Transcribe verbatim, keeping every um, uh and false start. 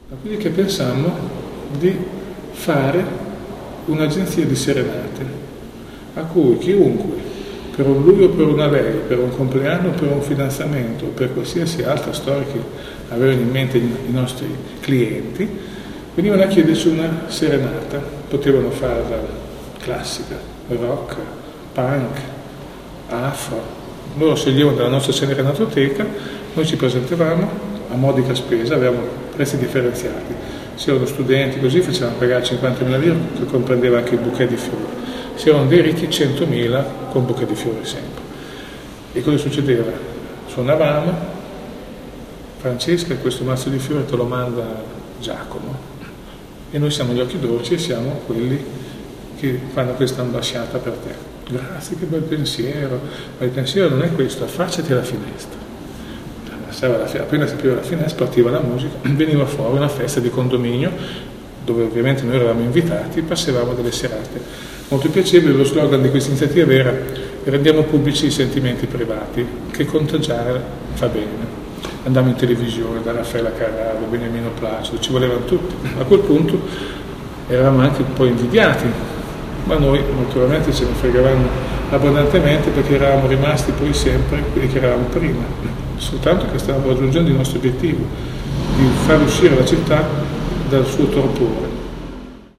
Quindi che pensammo di fare un'agenzia di serenate a cui chiunque, per un lui o per una lei, per un compleanno, per un fidanzamento, per qualsiasi altra storia che avevano in mente i nostri clienti, venivano a chiederci una serenata. Potevano farla classica, rock, punk, afro. Loro sceglievano dalla nostra serenatoteca, noi ci presentavamo a modica spesa, avevamo prezzi differenziati. Se erano studenti così facevano pagare cinquantamila lire, che comprendeva anche il bouquet di fiori. Se erano dei ricchi centomila con bouquet di fiori sempre. E cosa succedeva? Suonavamo, Francesca questo mazzo di fiori te lo manda Giacomo e noi siamo gli occhi dolci e siamo quelli che fanno questa ambasciata per te. Grazie, che bel pensiero, ma il pensiero non è questo, affacciati alla finestra. Appena si apriva la finestra, partiva la musica, veniva fuori una festa di condominio dove ovviamente noi eravamo invitati, passavamo delle serate molto piacevoli. Lo slogan di questa iniziativa era: rendiamo pubblici i sentimenti privati, che contagiare fa bene. Andavamo in televisione da Raffaella Carrà, Beniamino Placido, ci volevano tutti. A quel punto eravamo anche un po' invidiati, ma noi naturalmente ce ne fregavamo abbondantemente perché eravamo rimasti poi sempre quelli che eravamo prima. Soltanto che stavamo raggiungendo il nostro obiettivo di far uscire la città dal suo torpore.